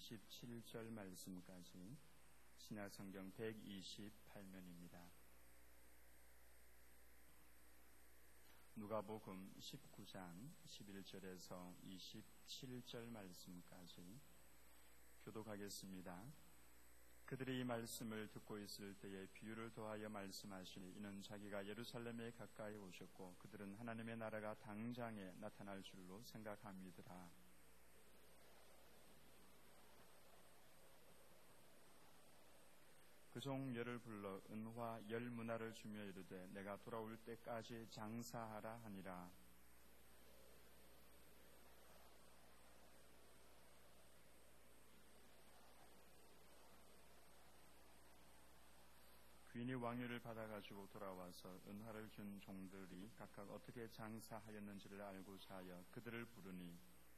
27절 말씀까지 신약성경 128면입니다. 누가복음 19장 11절에서 27절 말씀까지 교독하겠습니다. 그들이 이 말씀을 듣고 있을 때에 비유를 더하여 말씀하시니 이는 자기가 예루살렘에 가까이 오셨고 그들은 하나님의 나라가 당장에 나타날 줄로 생각함이더라. 그 종 열을 불러 은화 10문화를 주며 이르되 내가 돌아올 때까지 장사하라 하니라. 귀인이 왕위를 받아가지고 돌아와서 은화를 준 종들이 각각 어떻게 장사하였는지를 알고자 하여 그들을 부르니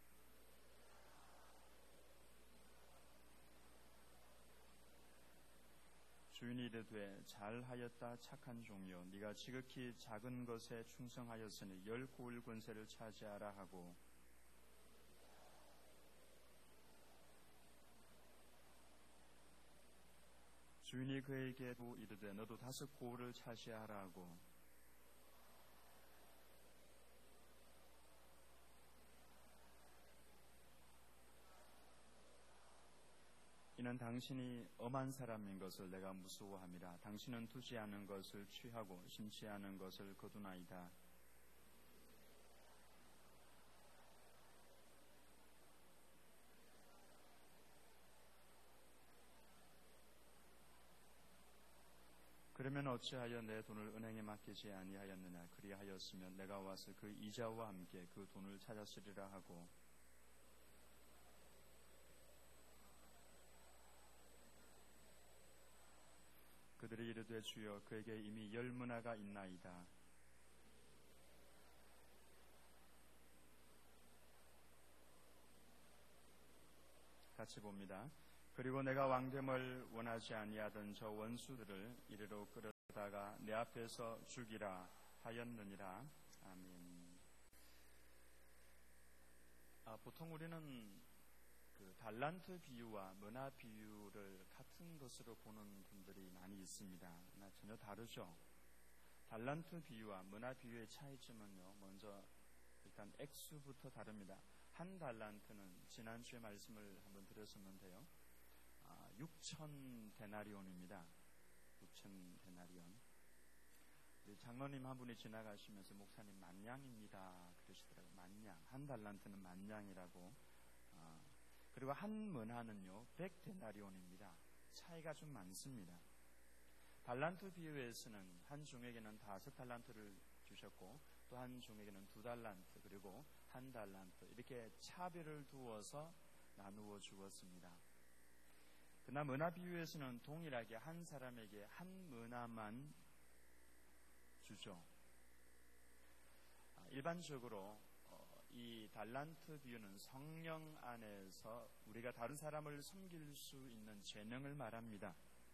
주인이 이르되 잘하였다 착한 종이여 네가 지극히 작은 것에 충성하였으니 10고을 권세를 차지하라 하고 주인이 그에게 이르되 너도 5고을을 차지하라 하고 이는 당신이 엄한 사람인 것을 내가 무서워함이라. 당신은 두지 않은 것을 취하고 심지 않은 것을 거두나이다. 그러면 어찌하여 내 돈을 은행에 맡기지 아니하였느냐. 그리하였으면 내가 와서 그 이자와 함께 그 돈을 찾았으리라 하고 그들이 이르되 주여 그에게 이미 10문화가 있나이다. 같이 봅니다. 그리고 내가 왕됨을 원하지 아니하던 저 원수들을 이리로 끌어다가 내 앞에서 죽이라 하였느니라. 아멘. 보통 우리는 그 달란트 비유와 문화 비유를 같은 것으로 보는 분들이 많이 있습니다. 그러나 전혀 다르죠. 달란트 비유와 문화 비유의 차이점은요. 먼저 일단 액수부터 다릅니다. 한 달란트는 지난주에 말씀을 한번 드렸었는데요. 6천 데나리온입니다. 6천 데나리온. 장로님 한 분이 지나가시면서 목사님 만냥입니다 그러시더라고요. 만냥. 한 달란트는 만냥이라고. 그리고 한 문화는요 100데나리온입니다. 차이가 좀 많습니다. 달란트 비유에서는 한 종에게는 5달란트를 주셨고 또 한 종에게는 2달란트 그리고 1달란트 이렇게 차별을 두어서 나누어 주었습니다. 그러나 문화 비유에서는 동일하게 한 사람에게 한 문화만 주죠. 일반적으로 이 달란트 비유는 성령 안에서 우리가 다른 사람을 섬길 수 있는 재능을 말합니다.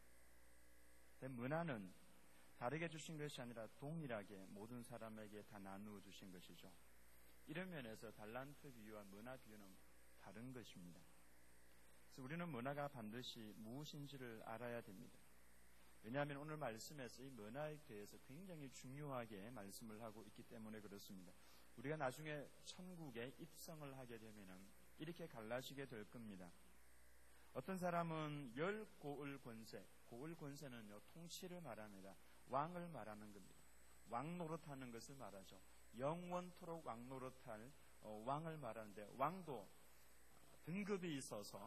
문화는 다르게 주신 것이 아니라 동일하게 모든 사람에게 다 나누어 주신 것이죠. 이런 면에서 달란트 비유와 문화 비유는 다른 것입니다. 그래서 우리는 문화가 반드시 무엇인지를 알아야 됩니다. 왜냐하면 오늘 말씀에서 이 문화에 대해서 굉장히 중요하게 말씀을 하고 있기 때문에 그렇습니다. 우리가 나중에 천국에 입성을 하게 되면은 이렇게 갈라지게 될 겁니다. 어떤 사람은 10고을 권세, 고을 권세는요 통치를 말합니다. 왕을 말하는 겁니다. 왕 노릇하는 것을 말하죠. 영원토록 왕 노릇할 왕을 말하는데 왕도 등급이 있어서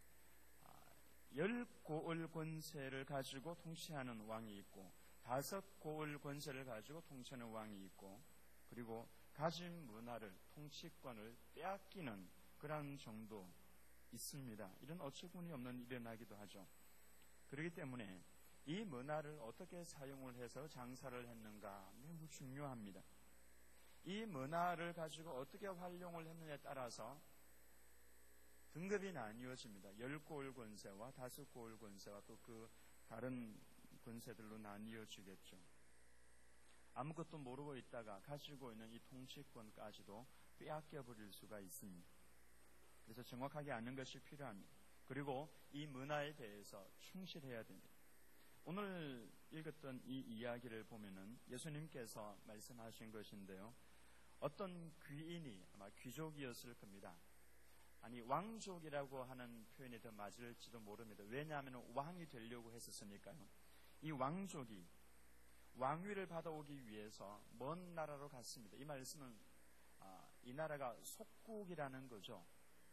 10고을 권세를 가지고 통치하는 왕이 있고 5고을 권세를 가지고 통치하는 왕이 있고 그리고 가진 문화를 통치권을 빼앗기는 그런 정도 있습니다. 이런 어처구니 없는 일이 일어나기도 하죠. 그렇기 때문에 이 문화를 어떻게 사용을 해서 장사를 했는가 매우 중요합니다. 이 문화를 가지고 어떻게 활용을 했느냐에 따라서 등급이 나뉘어집니다. 10고을 권세와 5고을 권세와 또 그 다른 권세들로 나뉘어지겠죠. 아무것도 모르고 있다가 가지고 있는 이 통치권까지도 빼앗겨 버릴 수가 있습니다. 그래서 정확하게 아는 것이 필요합니다. 그리고 이 문화에 대해서 충실해야 됩니다. 오늘 읽었던 이 이야기를 보면은 예수님께서 말씀하신 것인데요. 어떤 귀인이 아마 귀족이었을 겁니다. 아니 왕족이라고 하는 표현이 더 맞을지도 모릅니다. 왜냐하면 왕이 되려고 했었으니까요. 이 왕족이 왕위를 받아오기 위해서 먼 나라로 갔습니다. 이 말씀은 이 나라가 속국이라는 거죠.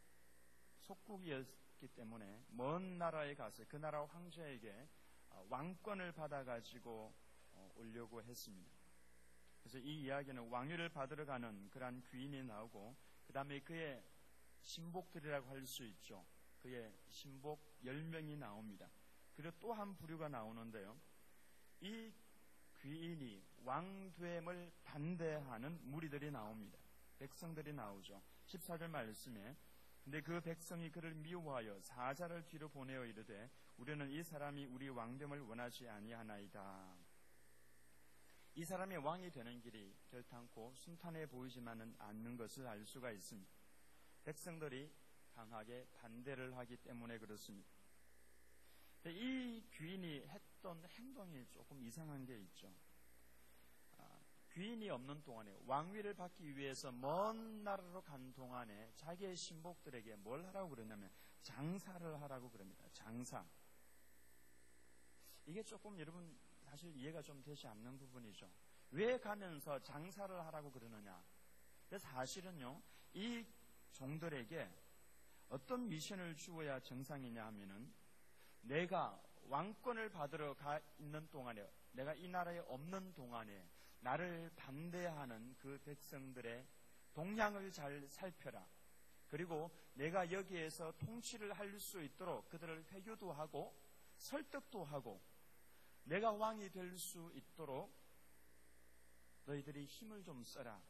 속국이었기 때문에 먼 나라에 가서 그 나라 황제에게 왕권을 받아가지고 오려고 했습니다. 그래서 이 이야기는 왕위를 받으러 가는 그러한 귀인이 나오고 그 다음에 그의 신복들이라고 할 수 있죠. 그의 신복 10명이 나옵니다. 그리고 또 한 부류가 나오는데요. 이 귀인이 왕됨을 반대하는 무리들이 나옵니다. 백성들이 나오죠. 14절 말씀에 근데 그 백성이 그를 미워하여 사자를 뒤로 보내어 이르되 우리는 이 사람이 우리 왕됨을 원하지 아니하나이다. 이 사람이 왕이 되는 길이 결탄코 순탄해 보이지만은 않는 것을 알 수가 있습니다. 백성들이 강하게 반대를 하기 때문에 그렇습니다. 이 귀인이 했던 행동이 조금 이상한 게 있죠. 귀인이 없는 동안에 왕위를 받기 위해서 먼 나라로 간 동안에 자기의 신복들에게 뭘 하라고 그러냐면 장사를 하라고 그럽니다. 장사. 이게 조금 여러분 사실 이해가 좀 되지 않는 부분이죠. 왜 가면서 장사를 하라고 그러느냐. 사실은요, 이 종들에게 어떤 미션을 주어야 정상이냐 하면은 내가 왕권을 받으러 가 있는 동안에 내가 이 나라에 없는 동안에 나를 반대하는 그 백성들의 동향을 잘 살펴라. 그리고 내가 여기에서 통치를 할 수 있도록 그들을 회유도 하고 설득도 하고 내가 왕이 될 수 있도록 너희들이 힘을 좀 써라.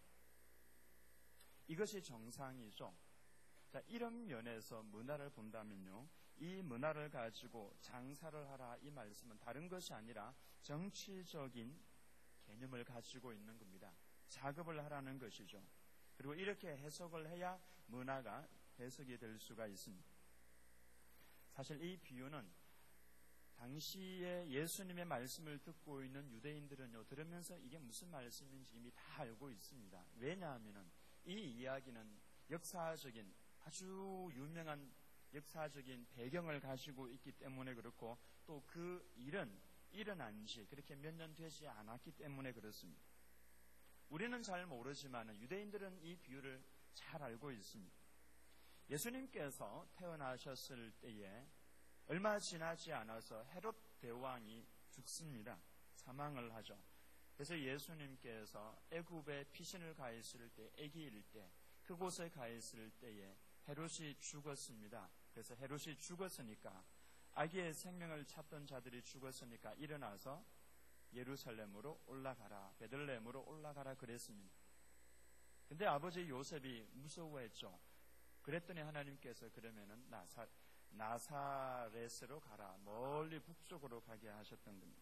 이것이 정상이죠. 자, 이런 면에서 문화를 본다면요. 이 문화를 가지고 장사를 하라 이 말씀은 다른 것이 아니라 정치적인 개념을 가지고 있는 겁니다. 작업을 하라는 것이죠. 그리고 이렇게 해석을 해야 문화가 해석이 될 수가 있습니다. 사실 이 비유는 당시에 예수님의 말씀을 듣고 있는 유대인들은요, 들으면서 이게 무슨 말씀인지 이미 다 알고 있습니다. 왜냐하면 이 이야기는 역사적인 아주 유명한 역사적인 배경을 가지고 있기 때문에 그렇고 또 그 일은 일어난 지 그렇게 몇 년 되지 않았기 때문에 그렇습니다. 우리는 잘 모르지만 유대인들은 이 비유를 잘 알고 있습니다. 예수님께서 태어나셨을 때에 얼마 지나지 않아서 헤롯 대왕이 죽습니다. 사망을 하죠. 그래서 예수님께서 애굽에 피신을 가 있을 때, 아기일 때, 그곳에 가 있을 때에 헤롯이 죽었습니다. 그래서 헤롯이 죽었으니까 아기의 생명을 찾던 자들이 죽었으니까 일어나서 예루살렘으로 올라가라, 베들레헴으로 올라가라 그랬습니다. 근데 아버지 요셉이 무서워했죠. 그랬더니 하나님께서 그러면은 나사렛으로 가라, 멀리 북쪽으로 가게 하셨던 겁니다.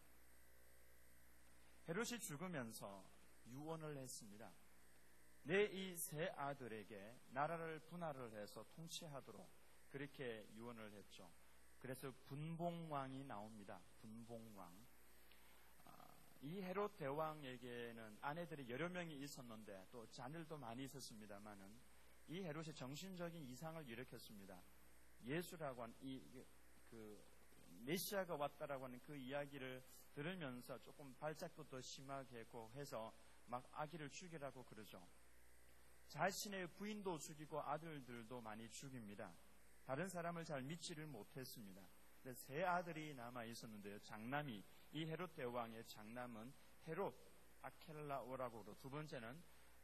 헤롯이 죽으면서 유언을 했습니다. 내 이 세 아들에게 나라를 분할을 해서 통치하도록 그렇게 유언을 했죠. 그래서 분봉왕이 나옵니다. 분봉왕. 이 헤롯 대왕에게는 아내들이 여러 명이 있었는데 또 자녀들도 많이 있었습니다만은 이 헤롯이 정신적인 이상을 일으켰습니다. 예수라고 하는 그 메시아가 왔다라고 하는 그 이야기를 들으면서 조금 발작도 더 심하게 했고 해서 막 아기를 죽이라고 그러죠. 자신의 부인도 죽이고 아들들도 많이 죽입니다. 다른 사람을 잘 믿지를 못했습니다. 세 아들이 남아 있었는데요. 장남이 이 헤롯 대왕의 장남은 헤롯 아켈라오라고 그러고 두 번째는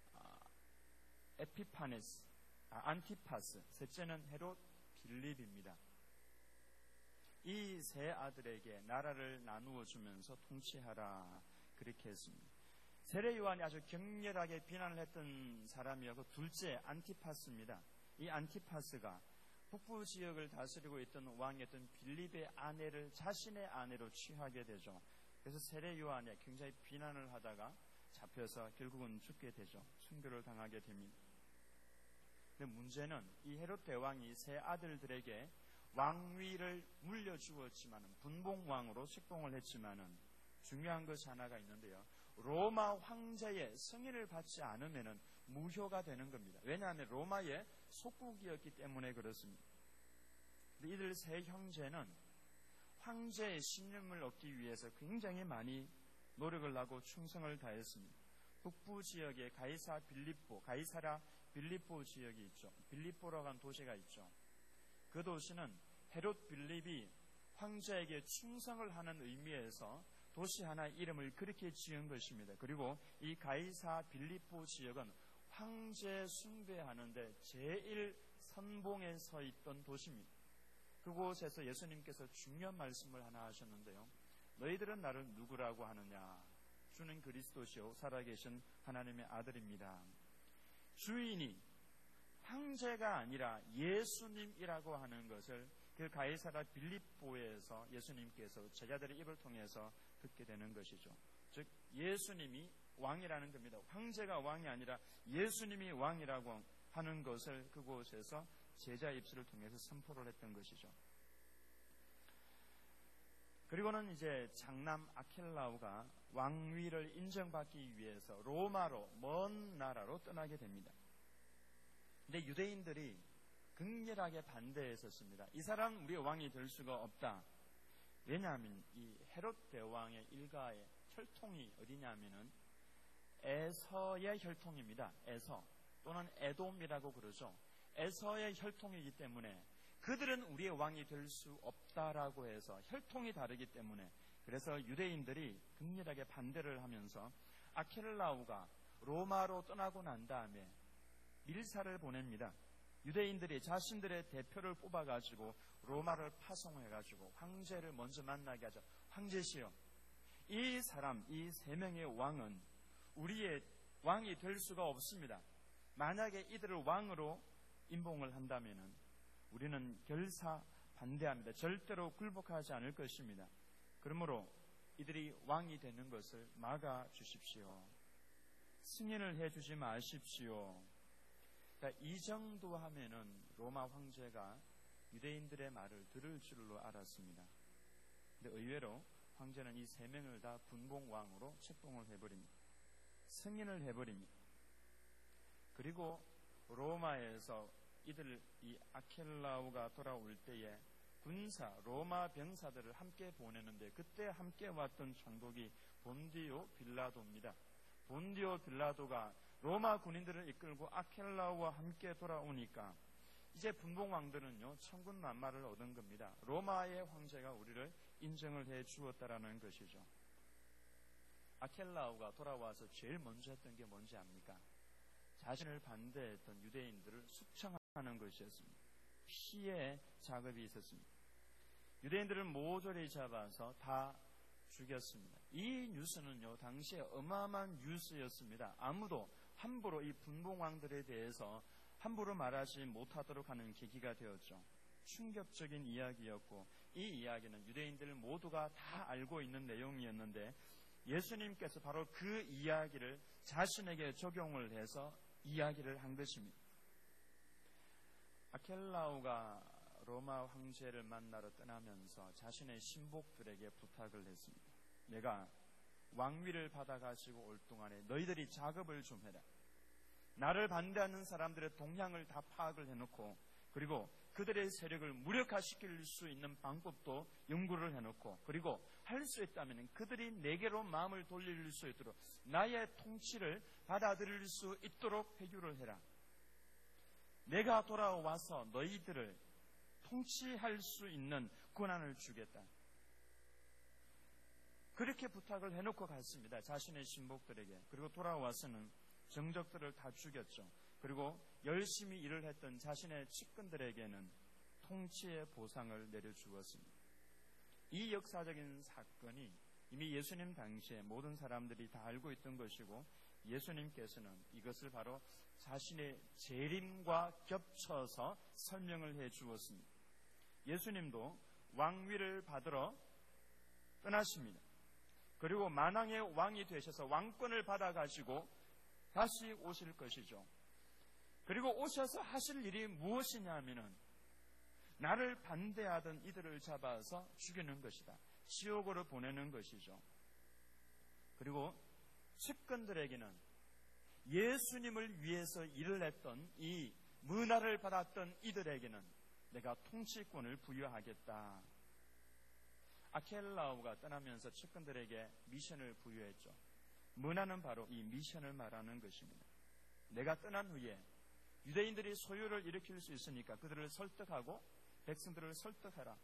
에피파네스, 안티파스, 셋째는 헤롯 빌립입니다. 이 세 아들에게 나라를 나누어 주면서 통치하라 그렇게 했습니다. 세례 요한이 아주 격렬하게 비난을 했던 사람이었고 둘째 안티파스입니다. 이 안티파스가 북부 지역을 다스리고 있던 왕이었던 빌립의 아내를 자신의 아내로 취하게 되죠. 그래서 세례 요한이 굉장히 비난을 하다가 잡혀서 결국은 죽게 되죠. 순교를 당하게 됩니다. 근데 문제는 이 헤롯 대왕이 세 아들들에게 왕위를 물려주었지만 분봉왕으로 책봉을 했지만은 중요한 것이 하나가 있는데요. 로마 황제의 승인을 받지 않으면 무효가 되는 겁니다. 왜냐하면 로마의 속국이었기 때문에 그렇습니다. 이들 세 형제는 황제의 신임을 얻기 위해서 굉장히 많이 노력을 하고 충성을 다했습니다. 북부 지역에 가이사라 빌립보 지역이 있죠. 빌립보라고 하는 도시가 있죠. 그 도시는 헤롯 빌립이 황제에게 충성을 하는 의미에서 도시 하나 이름을 그렇게 지은 것입니다. 그리고 이 가이사 빌립보 지역은 황제 숭배하는데 제일 선봉에 서 있던 도시입니다. 그곳에서 예수님께서 중요한 말씀을 하나 하셨는데요. 너희들은 나를 누구라고 하느냐? 주는 그리스도시요 살아계신 하나님의 아들입니다. 주인이 황제가 아니라 예수님이라고 하는 것을 그 가이사라 빌립보에서 예수님께서 제자들의 입을 통해서 듣게 되는 것이죠. 즉 예수님이 왕이라는 겁니다. 황제가 왕이 아니라 예수님이 왕이라고 하는 것을 그곳에서 제자 입술을 통해서 선포를 했던 것이죠. 그리고는 이제 장남 아켈라오가 왕위를 인정받기 위해서 로마로 먼 나라로 떠나게 됩니다. 근데 유대인들이 극렬하게 반대했었습니다. 이 사람은 우리의 왕이 될 수가 없다. 왜냐하면 이 헤롯 대왕의 일가의 혈통이 어디냐면은 에서의 혈통입니다. 에서 또는 에돔이라고 그러죠. 에서의 혈통이기 때문에 그들은 우리의 왕이 될 수 없다라고 해서 혈통이 다르기 때문에 그래서 유대인들이 극렬하게 반대를 하면서 아켈라오가 로마로 떠나고 난 다음에 밀사를 보냅니다. 유대인들이 자신들의 대표를 뽑아가지고 로마를 파송해가지고 황제를 먼저 만나게 하죠. 황제시여, 이 사람, 이 세 명의 왕은 우리의 왕이 될 수가 없습니다. 만약에 이들을 왕으로 임봉을 한다면 우리는 결사 반대합니다. 절대로 굴복하지 않을 것입니다. 그러므로 이들이 왕이 되는 것을 막아주십시오. 승인을 해주지 마십시오. 이 정도 하면은 로마 황제가 유대인들의 말을 들을 줄로 알았습니다. 근데 의외로 황제는 이 세 명을 다 분봉왕으로 책봉을 해버립니다. 승인을 해버립니다. 그리고 로마에서 이 아켈라오가 돌아올 때에 로마 병사들을 함께 보내는데 그때 함께 왔던 총독이 본디오 빌라도입니다. 본디오 빌라도가 로마 군인들을 이끌고 아켈라오와 함께 돌아오니까 이제 분봉왕들은요 천군만마를 얻은 겁니다. 로마의 황제가 우리를 인정을 해 주었다라는 것이죠. 아켈라오가 돌아와서 제일 먼저 했던 게 뭔지 압니까? 자신을 반대했던 유대인들을 숙청하는 것이었습니다. 피해 작업이 있었습니다. 유대인들을 모조리 잡아서 다 죽였습니다. 이 뉴스는요 당시에 어마어마한 뉴스였습니다. 아무도 함부로 이 분봉왕들에 대해서 함부로 말하지 못하도록 하는 계기가 되었죠. 충격적인 이야기였고 이 이야기는 유대인들 모두가 다 알고 있는 내용이었는데 예수님께서 바로 그 이야기를 자신에게 적용을 해서 이야기를 한 것입니다. 아켈라오가 로마 황제를 만나러 떠나면서 자신의 신복들에게 부탁을 했습니다. 내가 왕위를 받아가지고 올 동안에 너희들이 작업을 좀 해라. 나를 반대하는 사람들의 동향을 다 파악을 해놓고 그리고 그들의 세력을 무력화시킬 수 있는 방법도 연구를 해놓고 그리고 할 수 있다면 그들이 내게로 마음을 돌릴 수 있도록 나의 통치를 받아들일 수 있도록 해결을 해라. 내가 돌아와서 너희들을 통치할 수 있는 권한을 주겠다. 그렇게 부탁을 해놓고 갔습니다. 자신의 신복들에게. 그리고 돌아와서는 정적들을 다 죽였죠. 그리고 열심히 일을 했던 자신의 측근들에게는 통치의 보상을 내려주었습니다. 이 역사적인 사건이 이미 예수님 당시에 모든 사람들이 다 알고 있던 것이고 예수님께서는 이것을 바로 자신의 재림과 겹쳐서 설명을 해 주었습니다. 예수님도 왕위를 받으러 떠나십니다. 그리고 만왕의 왕이 되셔서 왕권을 받아가지고 다시 오실 것이죠. 그리고 오셔서 하실 일이 무엇이냐 하면은 나를 반대하던 이들을 잡아서 죽이는 것이다. 지옥으로 보내는 것이죠. 그리고 측근들에게는 예수님을 위해서 일을 했던 이 문화를 받았던 이들에게는 내가 통치권을 부여하겠다. 아켈라오가 떠나면서 측근들에게 미션을 부여했죠. 문화는 바로 이 미션을 말하는 것입니다. 내가 떠난 후에 유대인들이 소유를 일으킬 수 있으니까 그들을 설득하고 백성들을 설득하라.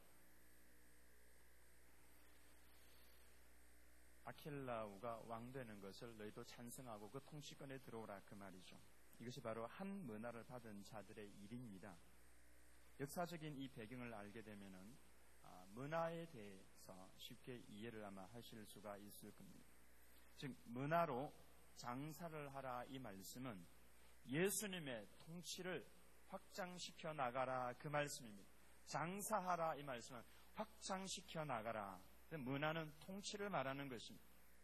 아켈라오가 왕되는 것을 너희도 찬성하고 그 통치권에 들어오라, 그 말이죠. 이것이 바로 한 문화를 받은 자들의 일입니다. 역사적인 이 배경을 알게 되면은 문화에 대해서 쉽게 이해를 아마 하실 수가 있을 겁니다. 즉 문화로 장사를 하라, 이 말씀은 예수님의 통치를 확장시켜 나가라, 그 말씀입니다. 장사하라, 이 말씀은 확장시켜 나가라. 문화는 통치를 말하는 것입니다.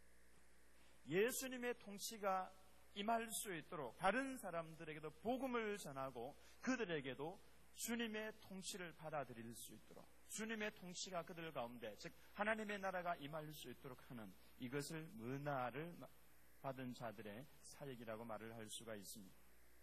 예수님의 통치가 임할 수 있도록 다른 사람들에게도 복음을 전하고 그들에게도 주님의 통치를 받아들일 수 있도록, 주님의 통치가 그들 가운데, 즉 하나님의 나라가 임할 수 있도록 하는, 이것을 문화를 받은 자들의 사역이라고 말을 할 수가 있습니다.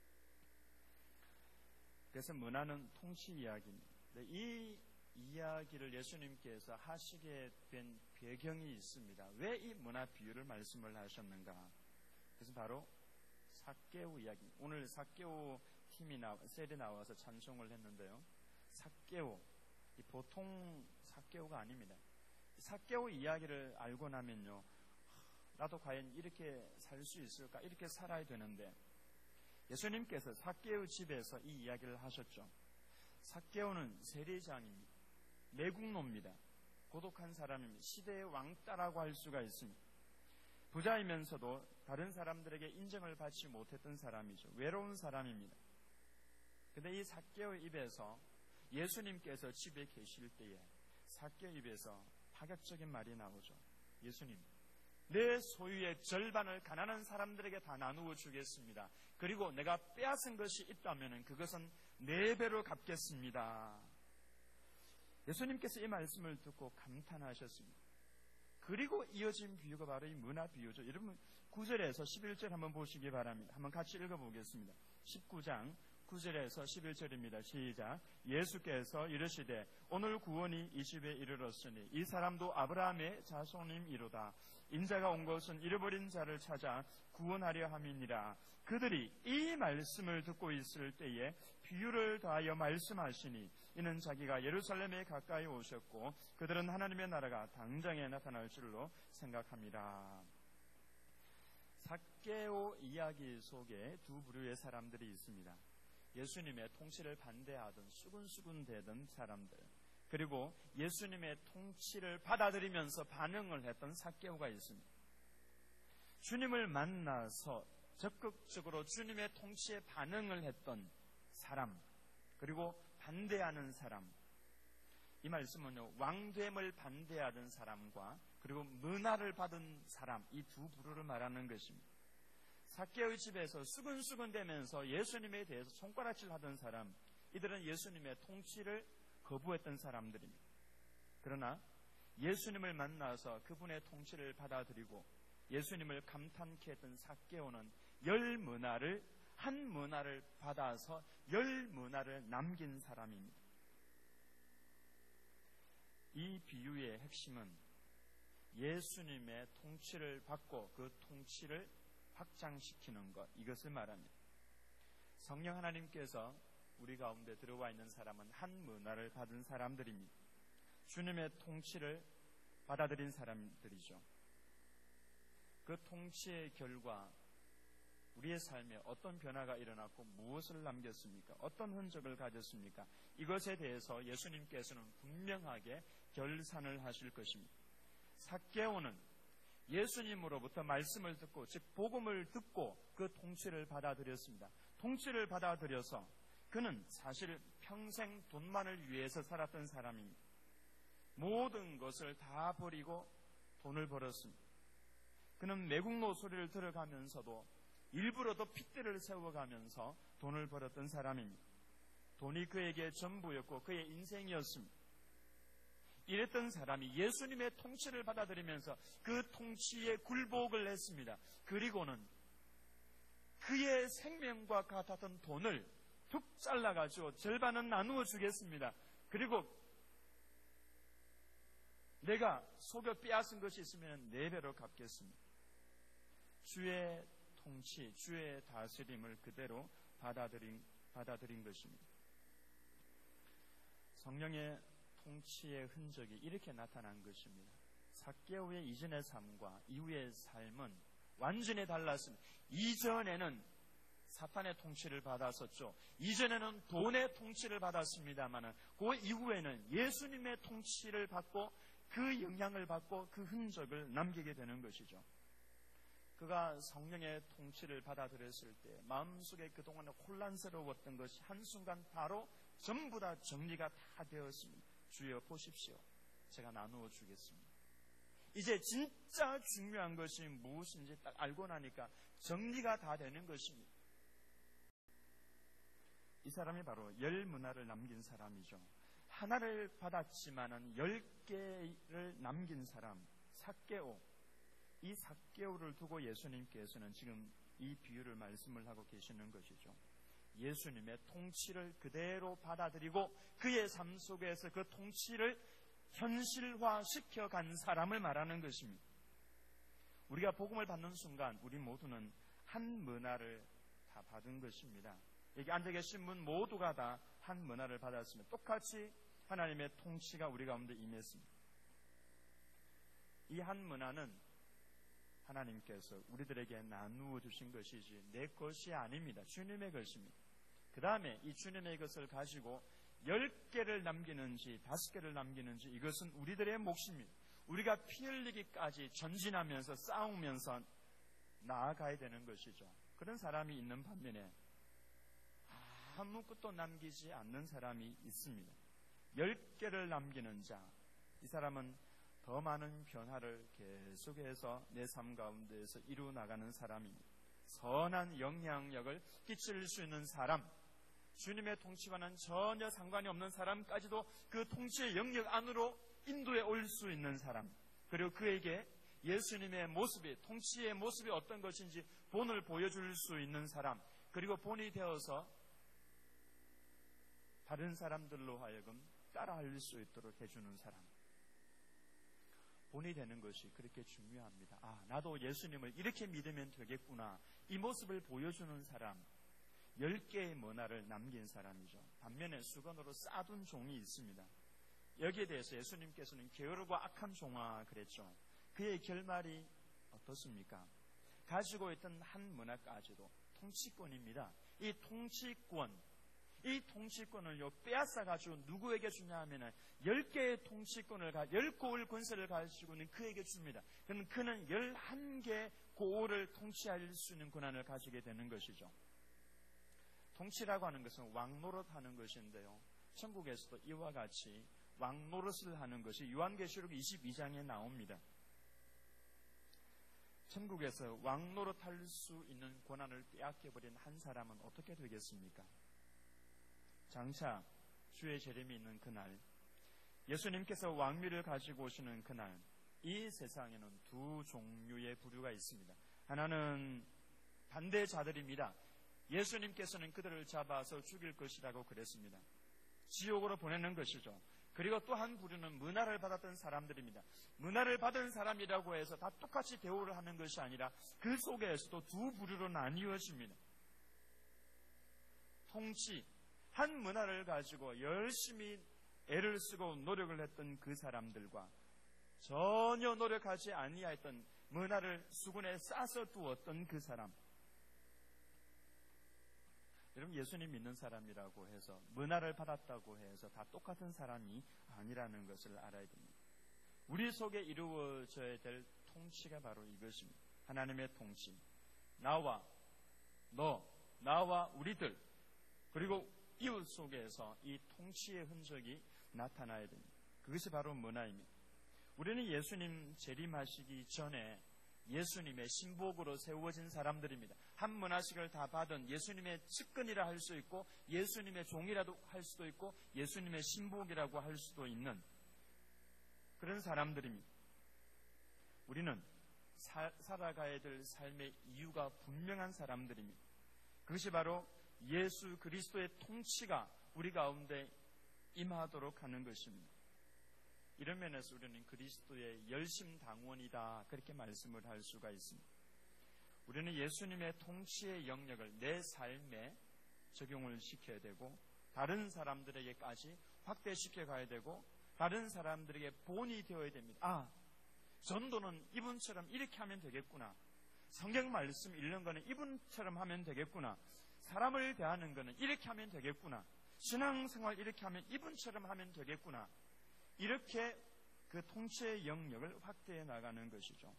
그래서 문화는 통치 이야기입니다. 이 이야기를 예수님께서 하시게 된 배경이 있습니다. 왜 이 문화 비유를 말씀을 하셨는가? 그것은 바로 삭개오 이야기. 오늘 삭개오 팀이 셀이 나와서 찬송을 했는데요. 삭개오, 보통 삭개오가 아닙니다. 삭개오 이야기를 알고 나면요, 나도 과연 이렇게 살 수 있을까? 이렇게 살아야 되는데, 예수님께서 삭개오 집에서 이 이야기를 하셨죠. 삭개오는 세리장입니다. 매국노입니다. 고독한 사람입니다. 시대의 왕따라고 할 수가 있습니다. 부자이면서도 다른 사람들에게 인정을 받지 못했던 사람이죠. 외로운 사람입니다. 그런데 이 삭개오 입에서 예수님께서 집에 계실 때에 삭개오 입에서 파격적인 말이 나오죠. 예수님, 내 소유의 절반을 가난한 사람들에게 다 나누어 주겠습니다. 그리고 내가 빼앗은 것이 있다면 그것은 4배로 갚겠습니다. 예수님께서 이 말씀을 듣고 감탄하셨습니다. 그리고 이어진 비유가 바로 이 문화 비유죠. 여러분 9절에서 11절 한번 보시기 바랍니다. 한번 같이 읽어보겠습니다. 19장 9절에서 11절입니다. 시작. 예수께서 이르시되 오늘 구원이 이 집에 이르렀으니 이 사람도 아브라함의 자손임이로다. 인자가 온 것은 잃어버린 자를 찾아 구원하려 함이니라. 그들이 이 말씀을 듣고 있을 때에 비유를 더하여 말씀하시니 이는 자기가 예루살렘에 가까이 오셨고 그들은 하나님의 나라가 당장에 나타날 줄로 생각합니다. 삭개오 이야기 속에 두 부류의 사람들이 있습니다. 예수님의 통치를 반대하던 수군수군대던 사람들, 그리고 예수님의 통치를 받아들이면서 반응을 했던 삭개오가 있습니다. 주님을 만나서 적극적으로 주님의 통치에 반응을 했던 사람, 그리고 반대하는 사람. 이 말씀은요, 왕됨을 반대하던 사람과 그리고 문화를 받은 사람, 이 두 부류를 말하는 것입니다. 삭개오의 집에서 수근수근대면서 예수님에 대해서 손가락질 하던 사람, 이들은 예수님의 통치를 거부했던 사람들입니다. 그러나 예수님을 만나서 그분의 통치를 받아들이고 예수님을 감탄케 했던 삭개오는 한 문화를 받아서 10문화를 남긴 사람입니다. 이 비유의 핵심은 예수님의 통치를 받고 그 통치를 확장시키는 것, 이것을 말합니다. 성령 하나님께서 우리 가운데 들어와 있는 사람은 한 문화를 받은 사람들입니다. 주님의 통치를 받아들인 사람들이죠. 그 통치의 결과 우리의 삶에 어떤 변화가 일어났고 무엇을 남겼습니까? 어떤 흔적을 가졌습니까? 이것에 대해서 예수님께서는 분명하게 결산을 하실 것입니다. 삭개오는 예수님으로부터 말씀을 듣고, 즉 복음을 듣고 그 통치를 받아들였습니다. 통치를 받아들여서 그는 사실 평생 돈만을 위해서 살았던 사람입니다. 모든 것을 다 버리고 돈을 벌었습니다. 그는 매국노 소리를 들어가면서도 일부러도 핏대를 세워가면서 돈을 벌었던 사람입니다. 돈이 그에게 전부였고 그의 인생이었습니다. 이랬던 사람이 예수님의 통치를 받아들이면서 그 통치에 굴복을 했습니다. 그리고는 그의 생명과 같았던 돈을 툭 잘라가지고 절반은 나누어 주겠습니다. 그리고 내가 속여 빼앗은 것이 있으면 4배로 갚겠습니다. 주의 통치, 주의 다스림을 그대로 받아들인 것입니다. 성령의 통치의 흔적이 이렇게 나타난 것입니다. 삭개오의 이전의 삶과 이후의 삶은 완전히 달랐습니다. 이전에는 사탄의 통치를 받았었죠. 이전에는 돈의 통치를 받았습니다만 그 이후에는 예수님의 통치를 받고 그 영향을 받고 그 흔적을 남기게 되는 것이죠. 그가 성령의 통치를 받아들였을 때 마음속에 그동안 혼란스러웠던 것이 한순간 바로 전부 다 정리가 다 되었습니다. 주여 보십시오. 제가 나누어 주겠습니다. 이제 진짜 중요한 것이 무엇인지 딱 알고 나니까 정리가 다 되는 것입니다. 이 사람이 바로 10문화를 남긴 사람이죠. 하나를 받았지만은 10개를 남긴 사람, 삭개오. 이 삭개오를 두고 예수님께서는 지금 이 비유를 말씀을 하고 계시는 것이죠. 예수님의 통치를 그대로 받아들이고 그의 삶 속에서 그 통치를 현실화시켜 간 사람을 말하는 것입니다. 우리가 복음을 받는 순간 우리 모두는 한 문화를 다 받은 것입니다. 여기 앉아 계신 분 모두가 다 한 문화를 받았습니다. 똑같이 하나님의 통치가 우리 가운데 임했습니다. 이 한 문화는 하나님께서 우리들에게 나누어 주신 것이지 내 것이 아닙니다. 주님의 것입니다. 그 다음에 이 주님의 것을 가지고 10개를 남기는지 5개를 남기는지 이것은 우리들의 몫입니다. 우리가 피 흘리기까지 전진하면서 싸우면서 나아가야 되는 것이죠. 그런 사람이 있는 반면에 아무것도 남기지 않는 사람이 있습니다. 10개를 남기는 자, 이 사람은 더 많은 변화를 계속해서 내 삶 가운데에서 이루어 나가는 사람입니다. 선한 영향력을 끼칠 수 있는 사람, 주님의 통치와는 전혀 상관이 없는 사람까지도 그 통치의 영역 안으로 인도해 올 수 있는 사람, 그리고 그에게 예수님의 모습이, 통치의 모습이 어떤 것인지 본을 보여줄 수 있는 사람, 그리고 본이 되어서 다른 사람들로 하여금 따라할 수 있도록 해주는 사람. 본이 되는 것이 그렇게 중요합니다. 나도 예수님을 이렇게 믿으면 되겠구나. 이 모습을 보여주는 사람, 10개의 문화를 남긴 사람이죠. 반면에 수건으로 싸둔 종이 있습니다. 여기에 대해서 예수님께서는 게으르고 악한 종아 그랬죠. 그의 결말이 어떻습니까? 가지고 있던 한 문화까지도 통치권입니다. 이 통치권을요 빼앗아가지고 누구에게 주냐 하면은 10개의 통치권을 10고을 권세를 가지고 있는 그에게 줍니다. 그러면 그는 11개 고을을 통치할 수 있는 권한을 가지게 되는 것이죠. 통치라고 하는 것은 왕노릇하는 것인데요, 천국에서도 이와 같이 왕노릇을 하는 것이 요한계시록 22장에 나옵니다. 천국에서 왕노릇할 수 있는 권한을 빼앗겨버린 한 사람은 어떻게 되겠습니까? 장차 주의 재림이 있는 그날, 예수님께서 왕미를 가지고 오시는 그날, 이 세상에는 두 종류의 부류가 있습니다. 하나는 반대자들입니다. 예수님께서는 그들을 잡아서 죽일 것이라고 그랬습니다. 지옥으로 보내는 것이죠. 그리고 또 한 부류는 문화를 받았던 사람들입니다. 문화를 받은 사람이라고 해서 다 똑같이 대우를 하는 것이 아니라 그 속에서도 두 부류로 나뉘어집니다. 통치, 한 문화를 가지고 열심히 애를 쓰고 노력을 했던 그 사람들과 전혀 노력하지 아니하였던 문화를 수군에 싸서 두었던 그 사람. 여러분, 예수님 믿는 사람이라고 해서 문화를 받았다고 해서 다 똑같은 사람이 아니라는 것을 알아야 됩니다. 우리 속에 이루어져야 될 통치가 바로 이것입니다. 하나님의 통치. 나와 너, 나와 우리들, 그리고 이웃 속에서 이 통치의 흔적이 나타나야 됩니다. 그것이 바로 문화입니다. 우리는 예수님 재림하시기 전에 예수님의 신복으로 세워진 사람들입니다. 한 문화식을 다 받은 예수님의 측근이라 할 수 있고 예수님의 종이라도 할 수도 있고 예수님의 신복이라고 할 수도 있는 그런 사람들입니다. 우리는 살아가야 될 삶의 이유가 분명한 사람들입니다. 그것이 바로 예수 그리스도의 통치가 우리 가운데 임하도록 하는 것입니다. 이런 면에서 우리는 그리스도의 열심당원이다 그렇게 말씀을 할 수가 있습니다. 우리는 예수님의 통치의 영역을 내 삶에 적용을 시켜야 되고 다른 사람들에게까지 확대시켜 가야 되고 다른 사람들에게 본이 되어야 됩니다. 전도는 이분처럼 이렇게 하면 되겠구나. 성경 말씀 읽는 거는 이분처럼 하면 되겠구나. 사람을 대하는 거는 이렇게 하면 되겠구나. 신앙생활 이렇게 하면 이분처럼 하면 되겠구나. 이렇게 그 통치의 영역을 확대해 나가는 것이죠.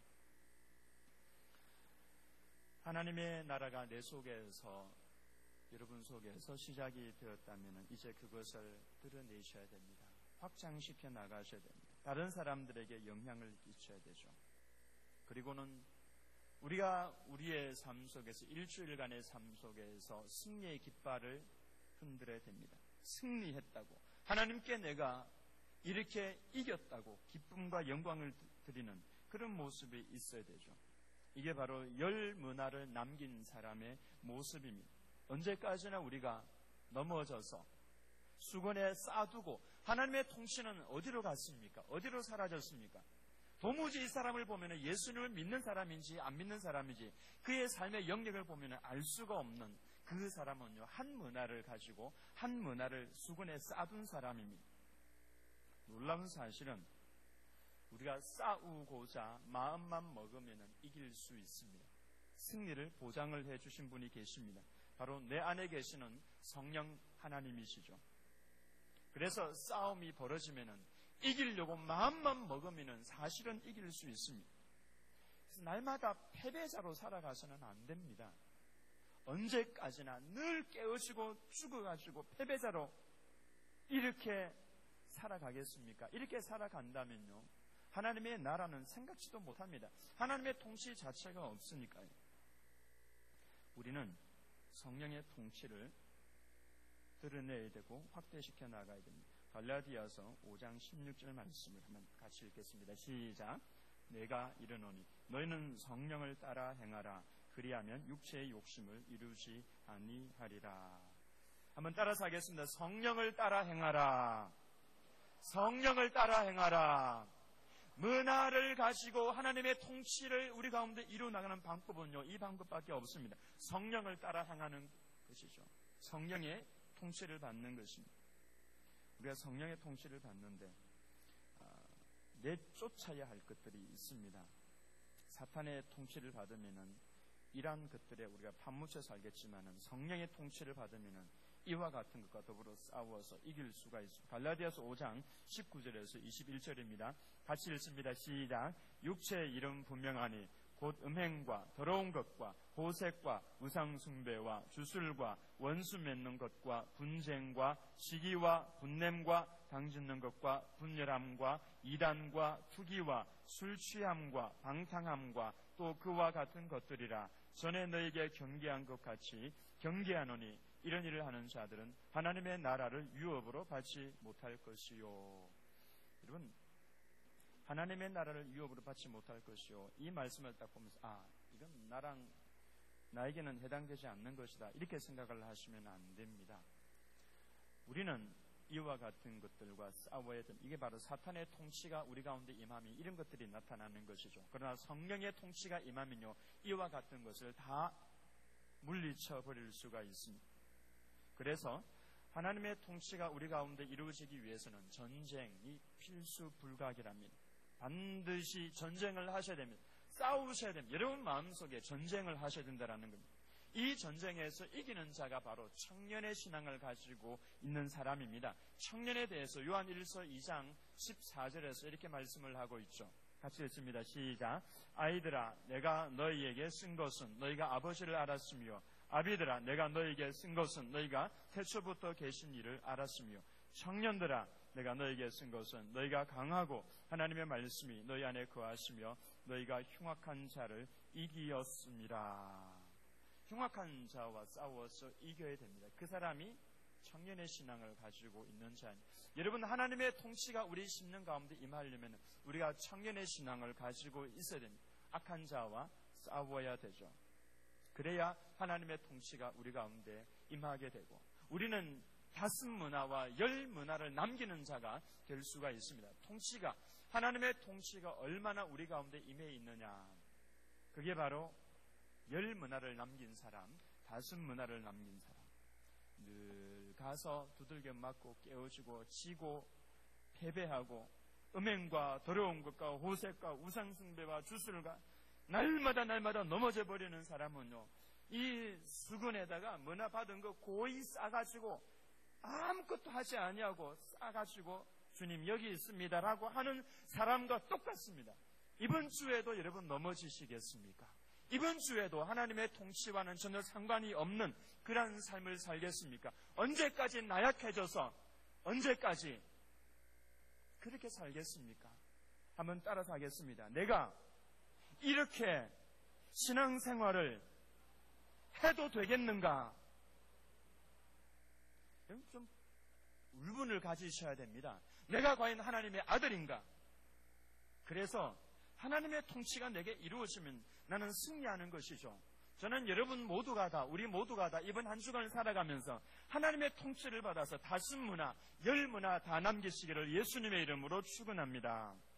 하나님의 나라가 내 속에서 여러분 속에서 시작이 되었다면 이제 그것을 드러내셔야 됩니다. 확장시켜 나가셔야 됩니다. 다른 사람들에게 영향을 끼쳐야 되죠. 그리고는 우리가 우리의 삶 속에서 일주일간의 삶 속에서 승리의 깃발을 흔들어야 됩니다. 승리했다고 하나님께 내가 이렇게 이겼다고 기쁨과 영광을 드리는 그런 모습이 있어야 되죠. 이게 바로 열 문화를 남긴 사람의 모습입니다. 언제까지나 우리가 넘어져서 수건에 싸두고 하나님의 통치는 어디로 갔습니까? 어디로 사라졌습니까? 도무지 이 사람을 보면 예수님을 믿는 사람인지 안 믿는 사람인지 그의 삶의 영역을 보면 알 수가 없는 그 사람은요, 한 문화를 가지고 한 문화를 수건에 싸둔 사람입니다. 놀라운 사실은 우리가 싸우고자 마음만 먹으면 이길 수 있습니다. 승리를 보장을 해주신 분이 계십니다. 바로 내 안에 계시는 성령 하나님이시죠. 그래서 싸움이 벌어지면 이기려고 마음만 먹으면 사실은 이길 수 있습니다. 그래서 날마다 패배자로 살아가서는 안 됩니다. 언제까지나 늘 깨어지고 죽어가지고 패배자로 이렇게 살아가겠습니까? 이렇게 살아간다면요, 하나님의 나라는 생각지도 못합니다. 하나님의 통치 자체가 없으니까요. 우리는 성령의 통치를 드러내야 되고 확대시켜 나가야 됩니다. 갈라디아서 5장 16절 말씀을 한번 같이 읽겠습니다. 시작. 내가 이르노니 너희는 성령을 따라 행하라. 그리하면 육체의 욕심을 이루지 아니하리라. 한번 따라서 하겠습니다. 성령을 따라 행하라. 성령을 따라 행하라. 문화를 가지고 하나님의 통치를 우리 가운데 이루어 나가는 방법은요, 이 방법밖에 없습니다. 성령을 따라 행하는 것이죠. 성령의 통치를 받는 것입니다. 우리가 성령의 통치를 받는데 내쫓아야 할 것들이 있습니다. 사탄의 통치를 받으면은 이러한 것들에 우리가 파묻혀 살겠지만은 성령의 통치를 받으면은 이와 같은 것과 더불어 싸워서 이길 수가 있습니다. 갈라디아서 5장 19절에서 21절입니다. 같이 읽습니다. 시작. 육체의 이름 분명하니 곧 음행과 더러운 것과 호색과 우상숭배와 주술과 원수 맺는 것과 분쟁과 시기와 분냄과 당짓는 것과 분열함과 이단과 투기와 술취함과 방탕함과 또 그와 같은 것들이라. 전에 너에게 경계한 것 같이 경계하노니 이런 일을 하는 자들은 하나님의 나라를 유업으로 받지 못할 것이요. 여러분, 하나님의 나라를 유업으로 받지 못할 것이요, 이 말씀을 딱 보면서 이건 나에게는 해당되지 않는 것이다, 이렇게 생각을 하시면 안 됩니다. 우리는 이와 같은 것들과 싸워야 됩니다. 이게 바로 사탄의 통치가 우리 가운데 임함이 이런 것들이 나타나는 것이죠. 그러나 성령의 통치가 임하면요, 이와 같은 것을 다 물리쳐 버릴 수가 있습니다. 그래서 하나님의 통치가 우리 가운데 이루어지기 위해서는 전쟁이 필수 불가결합니다. 반드시 전쟁을 하셔야 됩니다. 싸우셔야 됩니다. 여러분 마음속에 전쟁을 하셔야 된다는 겁니다. 이 전쟁에서 이기는 자가 바로 청년의 신앙을 가지고 있는 사람입니다. 청년에 대해서 요한 1서 2장 14절에서 이렇게 말씀을 하고 있죠. 같이 읽습니다. 시작. 아이들아, 내가 너희에게 쓴 것은 너희가 아버지를 알았으며, 아비들아, 내가 너희에게 쓴 것은 너희가 태초부터 계신 이를 알았으며, 청년들아, 내가 너희에게 쓴 것은 너희가 강하고 하나님의 말씀이 너희 안에 거하시며 너희가 흉악한 자를 이기었습니다. 흉악한 자와 싸워서 이겨야 됩니다. 그 사람이 청년의 신앙을 가지고 있는 자. 여러분, 하나님의 통치가 우리 심령 가운데 임하려면 우리가 청년의 신앙을 가지고 있어야 됩니다. 악한 자와 싸워야 되죠. 그래야 하나님의 통치가 우리 가운데 임하게 되고, 우리는 다섯 문화와 열 문화를 남기는 자가 될 수가 있습니다. 통치가, 하나님의 통치가 얼마나 우리 가운데 임해 있느냐, 그게 바로 열 문화를 남긴 사람, 다섯 문화를 남긴 사람. 늘 가서 두들겨 맞고 깨어지고 지고 패배하고 음행과 더러운 것과 호색과 우상숭배와 주술과 날마다 넘어져 버리는 사람은요, 이 수건에다가 문화 받은 거 고이 싸가지고 아무것도 하지 아니하고 싸가지고 주님 여기 있습니다라고 하는 사람과 똑같습니다. 이번 주에도 여러분 넘어지시겠습니까? 이번 주에도 하나님의 통치와는 전혀 상관이 없는 그런 삶을 살겠습니까? 언제까지 나약해져서 언제까지 그렇게 살겠습니까? 한번 따라서 하겠습니다. 내가 이렇게 신앙생활을 해도 되겠는가? 좀 울분을 가지셔야 됩니다. 내가 과연 하나님의 아들인가? 그래서 하나님의 통치가 내게 이루어지면 나는 승리하는 것이죠. 저는 여러분 모두가 다, 우리 모두가 다 이번 한 주간을 살아가면서 하나님의 통치를 받아서 다섯 문화, 열 문화 다 남기시기를 예수님의 이름으로 축원합니다.